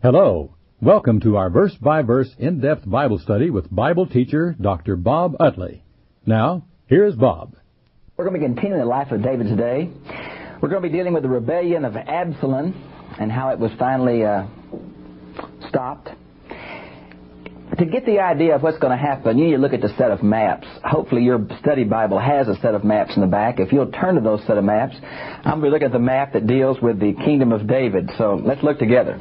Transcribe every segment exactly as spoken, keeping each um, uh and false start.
Hello. Welcome to our verse-by-verse in-depth Bible study with Bible teacher Doctor Bob Utley. Now, here's Bob. We're going to be continuing the life of David today. We're going to be dealing with the rebellion of Absalom and how it was finally uh, stopped. To get the idea of what's going to happen, you need to look at the set of maps. Hopefully your study Bible has a set of maps in the back. If you'll turn to those set of maps, I'm going to be looking at the map that deals with the kingdom of David. So let's look together.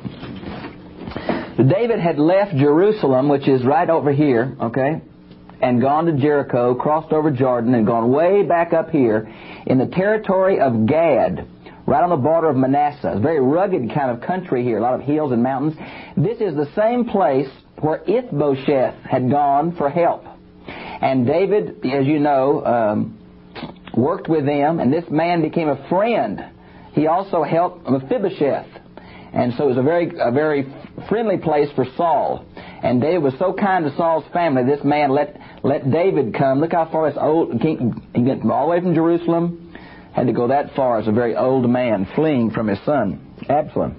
David had left Jerusalem, which is right over here, okay, and gone to Jericho, crossed over Jordan, and gone way back up here in the territory of Gad, right on the border of Manasseh. It's a very rugged kind of country here, a lot of hills and mountains. This is the same place where Ishbosheth had gone for help. And David, as you know, um, worked with them, and this man became a friend. He also helped Mephibosheth. And so it was a very a very friendly place for Saul. And David was so kind to Saul's family, this man let let David come. Look how far this old, he went all the way from Jerusalem, had to go that far as a very old man fleeing from his son, Absalom.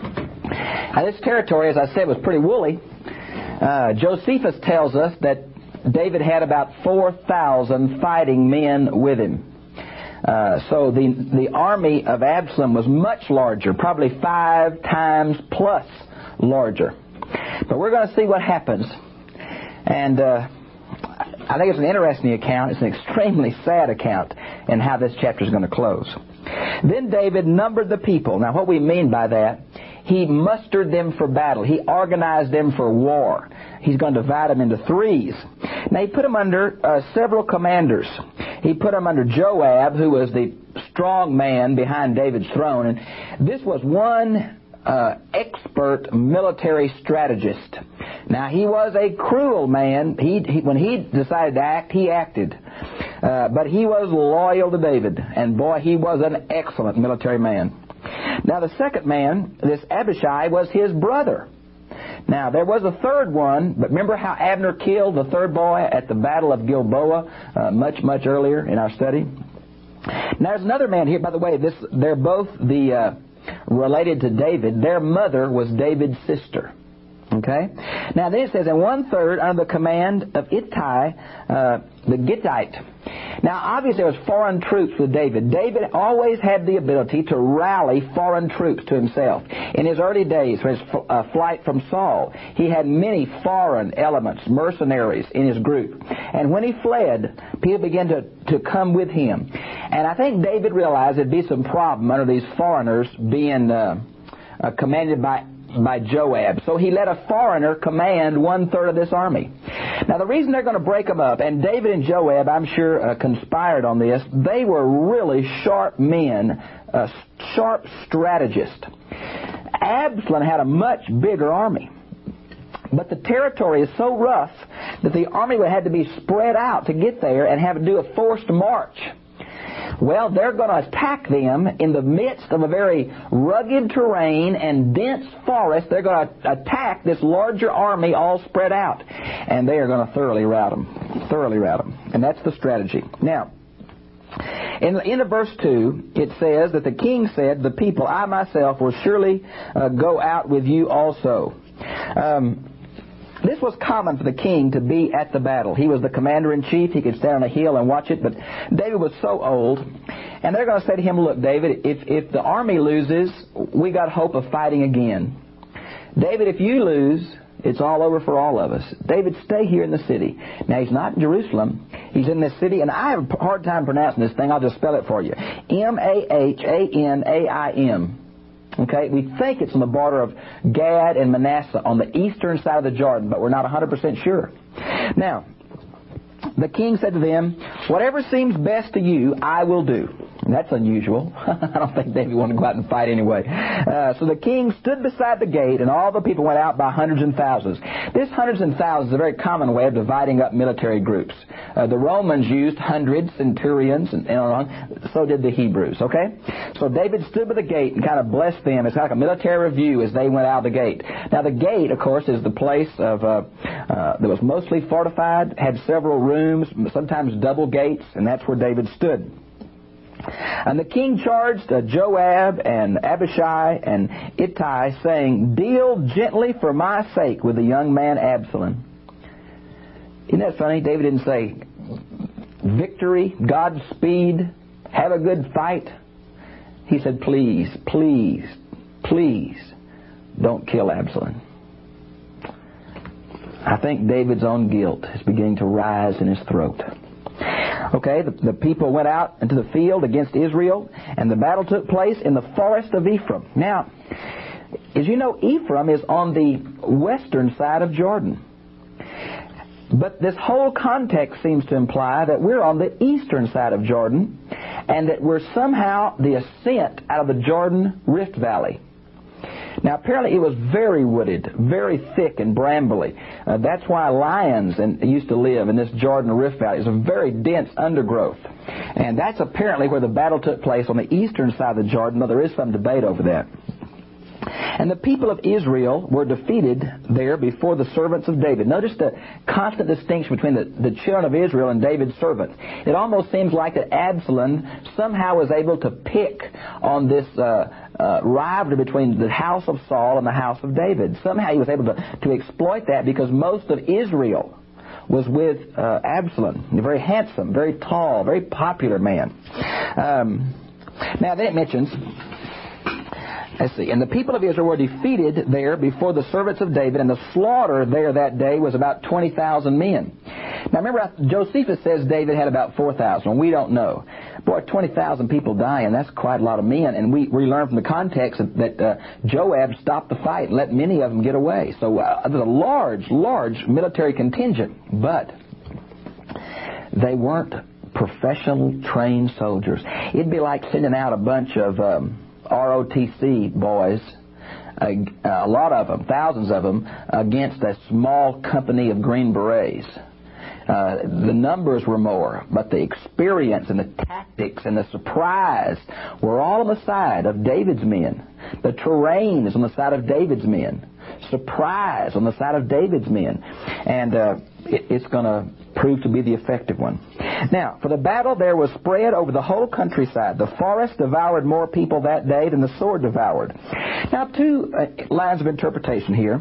Now this territory, as I said, was pretty woolly. Uh, Josephus tells us that David had about four thousand fighting men with him. Uh, so the the army of Absalom was much larger, probably five times plus larger. But we're going to see what happens. And uh, I think it's an interesting account. It's an extremely sad account in how this chapter is going to close. Then David numbered the people. Now what we mean by that, he mustered them for battle. He organized them for war. He's going to divide them into threes. Now he put them under uh, several commanders. He put them under Joab, who was the strong man behind David's throne. And this was one uh, expert military strategist. Now he was a cruel man. He, he when he decided to act, he acted. Uh, but he was loyal to David. And boy, he was an excellent military man. Now the second man, this Abishai, was his brother. Now there was a third one, but remember how Abner killed the third boy at the Battle of Gilboa uh, much, much earlier in our study? Now there's another man here, by the way, this they're both the uh, related to David. Their mother was David's sister. Okay? Now then it says, and one third under the command of Ittai, uh, the Gittite. Now obviously there was foreign troops with David. David always had the ability to rally foreign troops to himself. In his early days, for his uh, flight from Saul, he had many foreign elements, mercenaries in his group. And when he fled, people began to, to come with him. And I think David realized there'd be some problem under these foreigners being uh, uh, commanded by by Joab. So he let a foreigner command one-third of this army. Now the reason they're going to break them up, and David and Joab, I'm sure, uh, conspired on this, they were really sharp men, uh, sharp strategists. Absalom had a much bigger army. But the territory is so rough that the army would have to be spread out to get there and have to do a forced march. Well, they're going to attack them in the midst of a very rugged terrain and dense forest. They're going to attack this larger army all spread out. And they are going to thoroughly rout them. Thoroughly rout them. And that's the strategy. Now, in the end of verse two, it says that the king said, the people, I myself will surely uh, go out with you also. Um... This was common for the king to be at the battle. He was the commander-in-chief. He could stand on a hill and watch it. But David was so old. And they're going to say to him, look, David, if, if the army loses, we got hope of fighting again. David, if you lose, it's all over for all of us. David, stay here in the city. Now, he's not in Jerusalem. He's in this city. And I have a hard time pronouncing this thing. I'll just spell it for you. M A H A N A I M. Okay, we think it's on the border of Gad and Manasseh on the eastern side of the Jordan, but we're not one hundred percent sure. Now, the king said to them, whatever seems best to you, I will do. And that's unusual. I don't think David wanted to go out and fight anyway. Uh, so the king stood beside the gate, and all the people went out by hundreds and thousands. This hundreds and thousands is a very common way of dividing up military groups. Uh, the Romans used hundreds, centurions, and, and so did the Hebrews, okay? So David stood by the gate and kind of blessed them. It's like a military review as they went out the gate. Now the gate, of course, is the place of uh, uh, that was mostly fortified, had several rooms, sometimes double gates, and that's where David stood. And the king charged uh, Joab and Abishai and Ittai, saying, "Deal gently for my sake with the young man Absalom." Isn't that funny? David didn't say, "Victory, Godspeed, have a good fight." He said, "Please, please, please, don't kill Absalom." I think David's own guilt is beginning to rise in his throat. Okay, the, the people went out into the field against Israel, and the battle took place in the forest of Ephraim. Now, as you know, Ephraim is on the western side of Jordan. But this whole context seems to imply that we're on the eastern side of Jordan, and that we're somehow the ascent out of the Jordan Rift Valley. Now, apparently it was very wooded, very thick and brambly. Uh, that's why lions and, used to live in this Jordan Rift Valley. It's a very dense undergrowth. And that's apparently where the battle took place, on the eastern side of the Jordan, though there is some debate over that. And the people of Israel were defeated there before the servants of David. Notice the constant distinction between the, the children of Israel and David's servants. It almost seems like that Absalom somehow was able to pick on this uh, uh, rivalry between the house of Saul and the house of David. Somehow he was able to, to exploit that, because most of Israel was with uh, Absalom. A very handsome, very tall, very popular man. Um, now then it mentions... Let's see. And the people of Israel were defeated there before the servants of David, and the slaughter there that day was about twenty thousand men. Now remember, Josephus says David had about four thousand. We don't know. Boy, twenty thousand people dying, that's quite a lot of men. And we, we learn from the context that uh, Joab stopped the fight and let many of them get away. So uh, there's a large, large military contingent. But they weren't professional trained soldiers. It'd be like sending out a bunch of... Um, R O T C boys, uh, a lot of them, thousands of them, against a small company of Green Berets. Uh, the numbers were more, but the experience and the tactics and the surprise were all on the side of David's men. The terrain is on the side of David's men. Surprise on the side of David's men. And uh, it, it's going to prove to be the effective one. Now, for the battle there was spread over the whole countryside. The forest devoured more people that day than the sword devoured. Now, two uh, lines of interpretation here.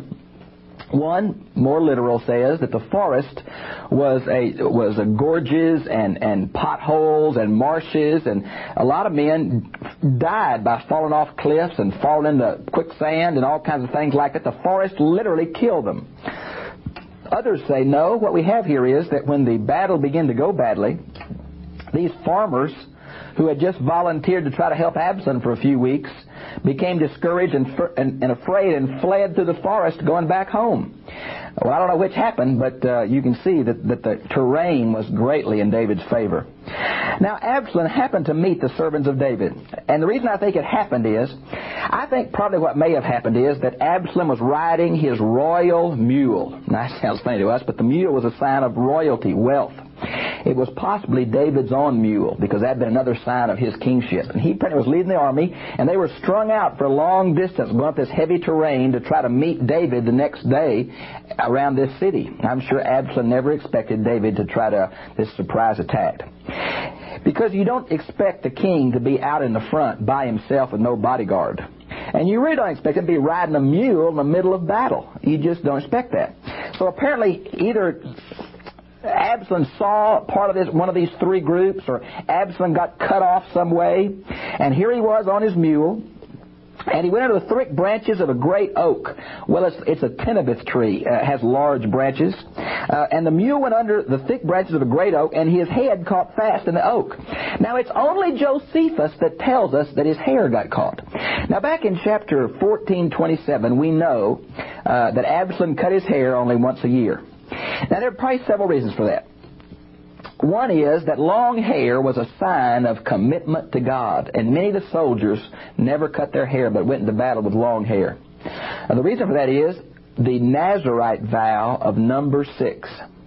One, more literal, says that the forest was a was a gorges and, and potholes and marshes, and a lot of men died by falling off cliffs and falling into quicksand and all kinds of things like that. The forest literally killed them. Others say, no, what we have here is that when the battle began to go badly, these farmers who had just volunteered to try to help Absalom for a few weeks became discouraged and, and, and afraid and fled through the forest going back home. Well, I don't know which happened, but uh, you can see that, that the terrain was greatly in David's favor. Now, Absalom happened to meet the servants of David. And the reason I think it happened is, I think probably what may have happened is that Absalom was riding his royal mule. Now, that sounds funny to us, but the mule was a sign of royalty, wealth. It was possibly David's own mule, because that had been another sign of his kingship. And he was leading the army, and they were strung out for a long distance, going up this heavy terrain to try to meet David the next day around this city. I'm sure Absalom never expected David to try to this surprise attack. Because you don't expect the king to be out in the front by himself with no bodyguard. And you really don't expect him to be riding a mule in the middle of battle. You just don't expect that. So apparently either Absalom saw part of this, one of these three groups, or Absalom got cut off some way, and here he was on his mule, and he went under the thick branches of a great oak. Well, it's, it's a terebinth tree. Uh, it has large branches. Uh, and the mule went under the thick branches of a great oak, and his head caught fast in the oak. Now, it's only Josephus that tells us that his hair got caught. Now, back in chapter fourteen twenty-seven, we know uh, that Absalom cut his hair only once a year. Now, there are probably several reasons for that. One is that long hair was a sign of commitment to God, and many of the soldiers never cut their hair but went into battle with long hair. And the reason for that is the Nazirite vow of number six.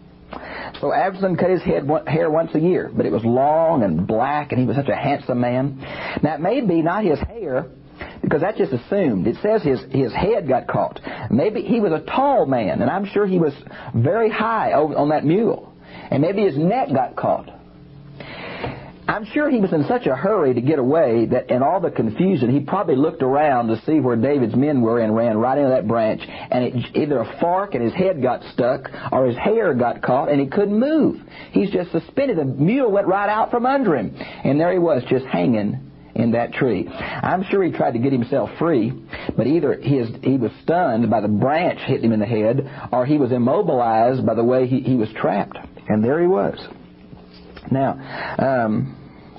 So Absalom cut his head, hair once a year, but it was long and black, and he was such a handsome man. Now, it may be not his hair, because that's just assumed. It says his, his head got caught. Maybe he was a tall man, and I'm sure he was very high over, on that mule. And maybe his neck got caught. I, I'm sure he was in such a hurry to get away that in all the confusion, he probably looked around to see where David's men were and ran right into that branch. And it, either a fork and his head got stuck or his hair got caught and he couldn't move. He's just suspended. The mule went right out from under him. And there he was, just hanging in that tree. I'm sure he tried to get himself free, but either he, is, he was stunned by the branch hitting him in the head, or he was immobilized by the way he, he was trapped. And there he was. Now, um,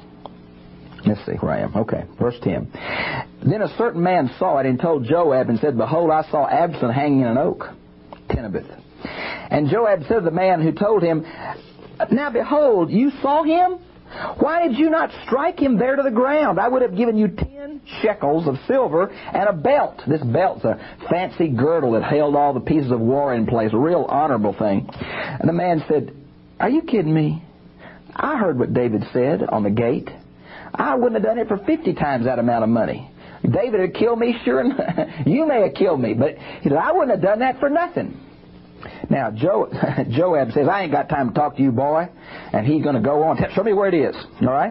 let's see where I am. Okay, verse ten. Then a certain man saw it and told Joab and said, Behold, I saw Absalom hanging in an oak, Tenabith. And Joab said to the man who told him, Now behold, you saw him? Why did you not strike him there to the ground? I would have given you ten shekels of silver and a belt. This belt's a fancy girdle that held all the pieces of war in place, a real honorable thing. And the man said, Are you kidding me? I heard what David said on the gate. I wouldn't have done it for fifty times that amount of money. David would kill me, sure. You may have killed me, but he said, I wouldn't have done that for nothing. Now, jo- Joab says, I ain't got time to talk to you, boy. And he's going to go on. Show me where it is. All right?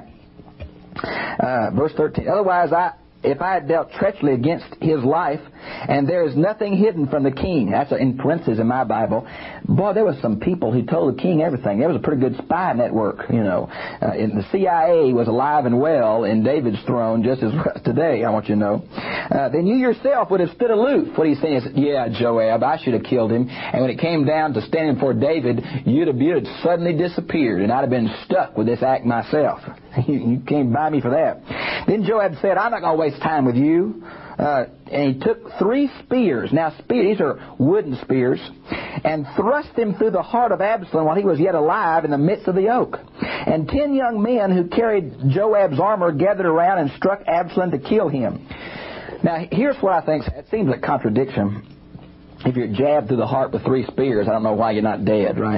Uh, verse thirteen. Otherwise, I, if I had dealt treacherously against his life, and there is nothing hidden from the king. That's in parentheses in my Bible. Boy, there was some people who told the king everything. There was a pretty good spy network, you know. Uh, and the C I A was alive and well in David's throne just as well as today, I want you to know. Uh, then you yourself would have stood aloof. What he's saying is, yeah, Joab, I should have killed him. And when it came down to standing before David, you'd have, you'd have suddenly disappeared, and I'd have been stuck with this act myself. you, you came by me for that. Then Joab said, I'm not going to waste time with you. Uh, and he took three spears. Now, spears, these are wooden spears, and thrust them through the heart of Absalom while he was yet alive in the midst of the oak. And ten young men who carried Joab's armor gathered around and struck Absalom to kill him. Now, here's what I think. It seems a contradiction. If you're jabbed through the heart with three spears, I don't know why you're not dead, right?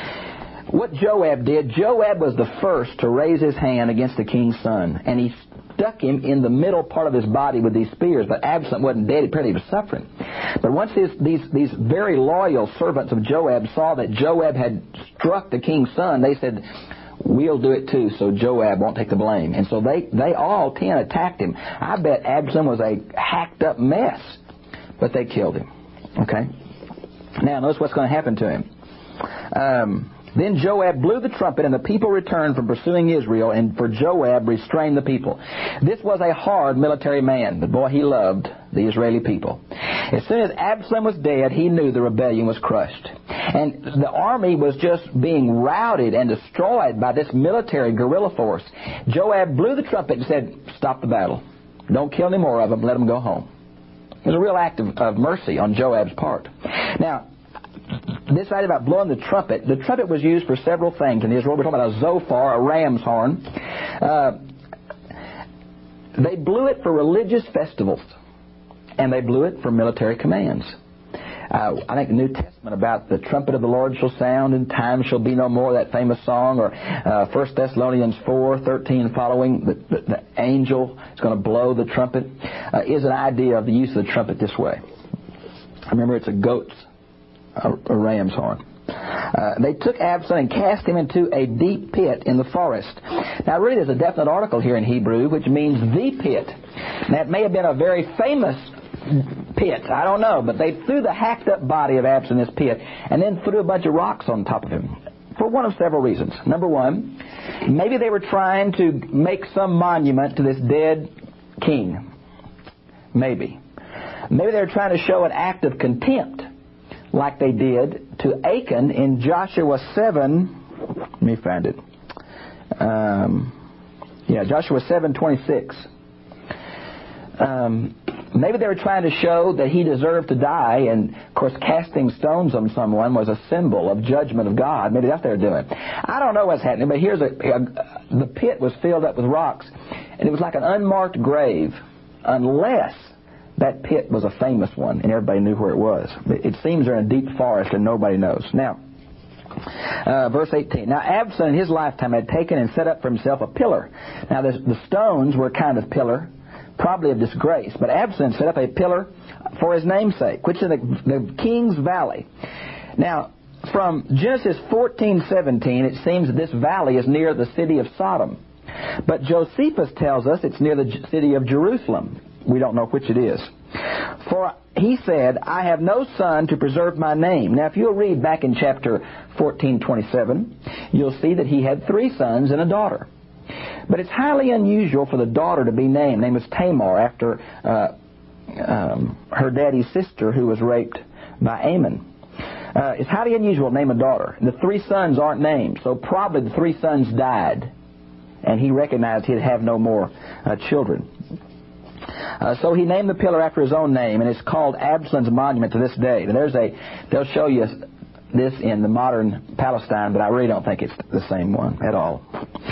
What Joab did, Joab was the first to raise his hand against the king's son, and he stuck him in the middle part of his body with these spears. But Absalom wasn't dead; apparently he was suffering. But once his, these these very loyal servants of Joab saw that Joab had struck the king's son, they said, "We'll do it too, so Joab won't take the blame." And so they they all ten attacked him. I bet Absalom was a hacked up mess, but they killed him. Okay. Now notice what's going to happen to him. Um, Then Joab blew the trumpet, and the people returned from pursuing Israel, and for Joab restrained the people. This was a hard military man, but boy, he loved the Israeli people. As soon as Absalom was dead, he knew the rebellion was crushed. And the army was just being routed and destroyed by this military guerrilla force. Joab blew the trumpet and said, "Stop the battle. Don't kill any more of them. Let them go home." It was a real act of, of mercy on Joab's part. Now, this idea about blowing the trumpet, the trumpet was used for several things in Israel. We're talking about a zophar, a ram's horn. Uh, they blew it for religious festivals, and they blew it for military commands. Uh, I think the New Testament about the trumpet of the Lord shall sound, and time shall be no more, that famous song, or uh, First Thessalonians four thirteen and following, the, the, the angel is going to blow the trumpet, uh, is an idea of the use of the trumpet this way. Remember, it's a goat's A, a ram's horn. Uh, they took Absalom and cast him into a deep pit in the forest. Now, really, there's a definite article here in Hebrew, which means the pit. Now, it may have been a very famous pit. I don't know. But they threw the hacked-up body of Absalom in this pit and then threw a bunch of rocks on top of him for one of several reasons. Number one, maybe they were trying to make some monument to this dead king. Maybe. Maybe they were trying to show an act of contempt, like they did to Achan in Joshua seven. Let me find it. Um, yeah, Joshua seven twenty-six. Um, maybe they were trying to show that he deserved to die, and of course casting stones on someone was a symbol of judgment of God. Maybe that's what they were doing. I don't know what's happening, but here's a, a the pit was filled up with rocks, and it was like an unmarked grave, unless that pit was a famous one, and everybody knew where it was. It seems they're in a deep forest, and nobody knows. Now, uh, verse eighteen. Now, Absalom in his lifetime had taken and set up for himself a pillar. Now, the, the stones were a kind of pillar, probably of disgrace, but Absalom set up a pillar for his namesake, which is the, the King's Valley. Now, from Genesis fourteen seventeen, it seems that this valley is near the city of Sodom. But Josephus tells us it's near the J- city of Jerusalem. We don't know which it is. For he said, I have no son to preserve my name. Now, if you'll read back in chapter fourteen twenty-seven, you'll see that he had three sons and a daughter. But it's highly unusual for the daughter to be named. Her name was Tamar, after uh, um, her daddy's sister who was raped by Ammon. Uh, it's highly unusual to name a daughter. The three sons aren't named, so probably the three sons died, and he recognized he'd have no more uh, children. Uh, so he named the pillar after his own name, and it's called Absalom's Monument to this day. There's a, they'll show you this in the modern Palestine, but I really don't think it's the same one at all.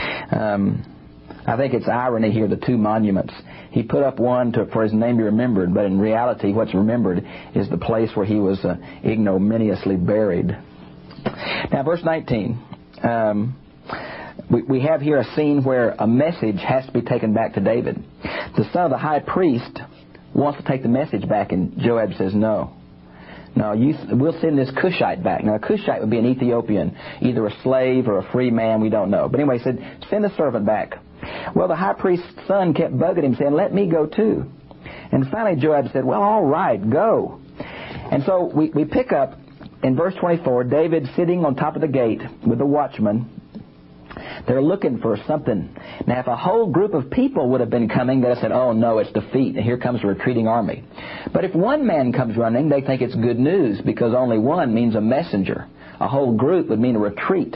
Um, I think it's irony here, the two monuments. He put up one to, for his name to be remembered, but in reality what's remembered is the place where he was uh, ignominiously buried. Now, verse nineteen. Um, we, we have here a scene where a message has to be taken back to David. The son of the high priest wants to take the message back, and Joab says, no. No, you, we'll send this Cushite back. Now, a Cushite would be an Ethiopian, either a slave or a free man, we don't know. But anyway, he said, send the servant back. Well, the high priest's son kept bugging him, saying, let me go too. And finally Joab said, well, all right, go. And so we, we pick up in verse twenty-four, David sitting on top of the gate with the watchman. They're looking for something. Now, if a whole group of people would have been coming, they'd have said, oh, no, it's defeat, and here comes a retreating army. But if one man comes running, they think it's good news, because only one means a messenger. A whole group would mean a retreat.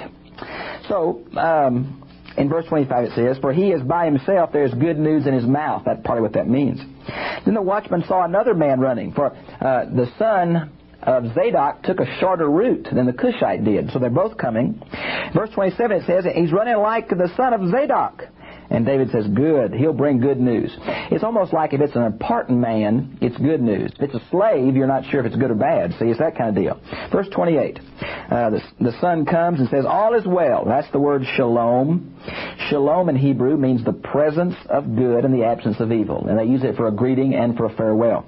So, um, in verse twenty-five it says, for he is by himself, there is good news in his mouth. That's probably what that means. Then the watchman saw another man running, for uh, the son of Zadok took a shorter route than the Cushite did. So they're both coming. Verse twenty-seven it says, he's running like the son of Zadok. And David says, good, he'll bring good news. It's almost like if it's an important man, it's good news. If it's a slave, you're not sure if it's good or bad. See, it's that kind of deal. Verse twenty-eight, uh, the, the son comes and says, all is well. That's the word shalom. Shalom in Hebrew means the presence of good and the absence of evil. And they use it for a greeting and for a farewell.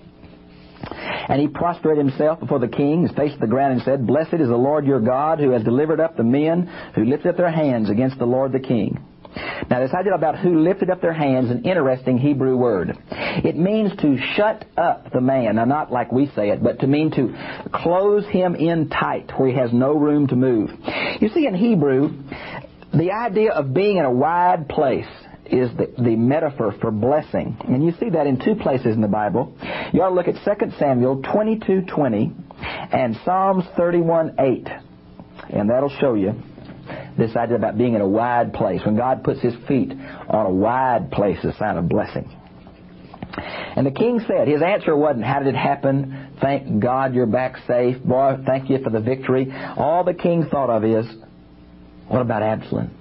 And he prostrated himself before the king, his face to the ground, and said, blessed is the Lord your God, who has delivered up the men who lifted up their hands against the Lord the king. Now, this idea about who lifted up their hands is an interesting Hebrew word. It means to shut up the man. Now, not like we say it, but to mean to close him in tight, where he has no room to move. You see, in Hebrew, the idea of being in a wide place is the, the metaphor for blessing. And you see that in two places in the Bible. You ought to look at Second Samuel twenty-two twenty and Psalms thirty-one eight. And that'll show you this idea about being in a wide place. When God puts His feet on a wide place, it's a sign of blessing. And the king said, his answer wasn't, how did it happen? Thank God you're back safe. Boy, thank you for the victory. All the king thought of is, what about Absalom?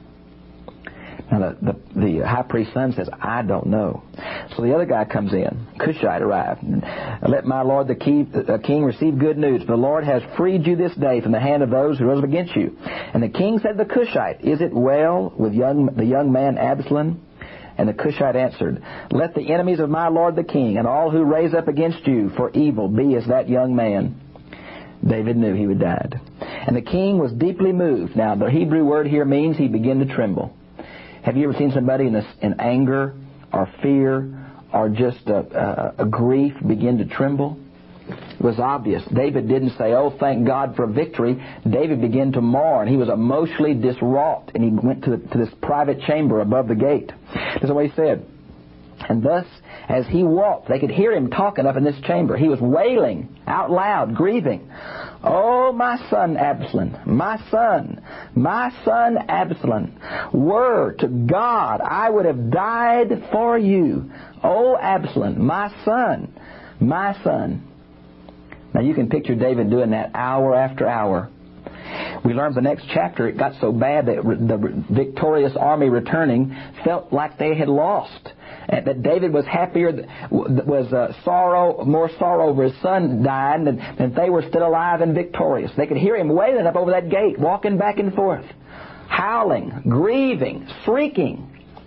Now, the, the, the high priest's son says, I don't know. So the other guy comes in. Cushite arrived. Let my lord the king receive good news. The Lord has freed you this day from the hand of those who rose up against you. And the king said to the Cushite, is it well with young, the young man Absalom? And the Cushite answered, let the enemies of my lord the king and all who raise up against you for evil be as that young man. David knew he would die. And the king was deeply moved. Now, the Hebrew word here means he began to tremble. Have you ever seen somebody in, a, in anger or fear or just a, a, a grief begin to tremble? It was obvious. David didn't say, oh, thank God for victory. David began to mourn. He was emotionally distraught, and he went to, the, to this private chamber above the gate. This is what he said. And thus, as he walked, they could hear him talking up in this chamber. He was wailing out loud, grieving. Oh, my son Absalom, my son, my son Absalom, were to God I would have died for you. Oh, Absalom, my son, my son. Now you can picture David doing that hour after hour. We learned the next chapter, it got so bad that the victorious army returning felt like they had lost. And that David was happier, was uh, sorrow, more sorrow over his son dying than, than they were still alive and victorious. They could hear him wailing up over that gate, walking back and forth, howling, grieving, shrieking.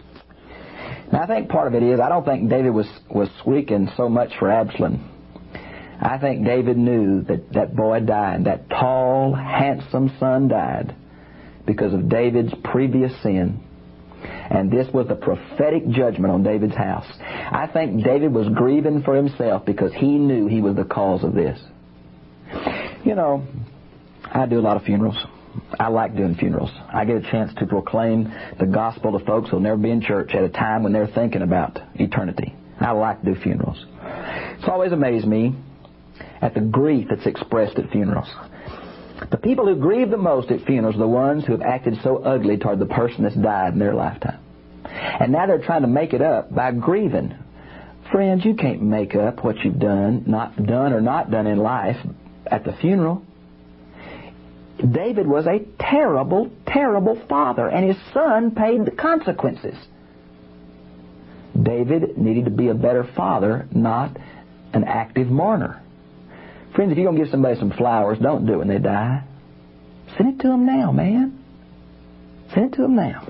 Now I think part of it is, I don't think David was, was squeaking so much for Absalom. I think David knew that that boy died. That tall, handsome son died because of David's previous sin. And this was the prophetic judgment on David's house. I think David was grieving for himself because he knew he was the cause of this. You know, I do a lot of funerals. I like doing funerals. I get a chance to proclaim the gospel to folks who will never be in church at a time when they're thinking about eternity. I like to do funerals. It's always amazed me at the grief that's expressed at funerals. The people who grieve the most at funerals are the ones who have acted so ugly toward the person that's died in their lifetime. And now they're trying to make it up by grieving. Friends, you can't make up what you've done, not done or not done in life at the funeral. David was a terrible, terrible father, and his son paid the consequences. David needed to be a better father, not an active mourner. Friends, if you're going to give somebody some flowers, don't do it when they die. Send it to them now, man. Send it to them now.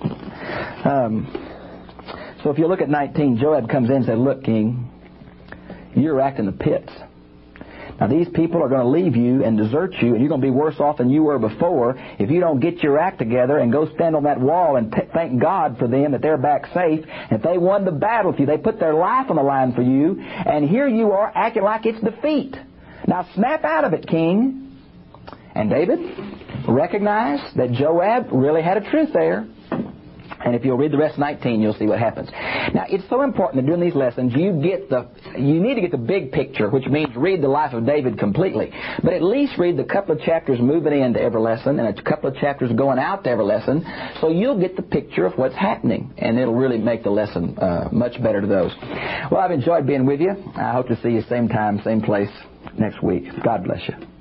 Um, so if you look at nineteen, Joab comes in and says, look, King, you're racking the pits. Now, these people are going to leave you and desert you, and you're going to be worse off than you were before if you don't get your act together and go stand on that wall and t- thank God for them that they're back safe. If they won the battle for you, they put their life on the line for you, and here you are acting like it's defeat. Now, snap out of it, King. And David recognized that Joab really had a truth there. And if you'll read the rest of nineteen, you'll see what happens. Now, it's so important that during these lessons, you get the, you need to get the big picture, which means read the life of David completely. But at least read the couple of chapters moving into every lesson and a couple of chapters going out to every lesson, so you'll get the picture of what's happening, and it'll really make the lesson uh, much better to those. Well, I've enjoyed being with you. I hope to see you same time, same place next week. God bless you.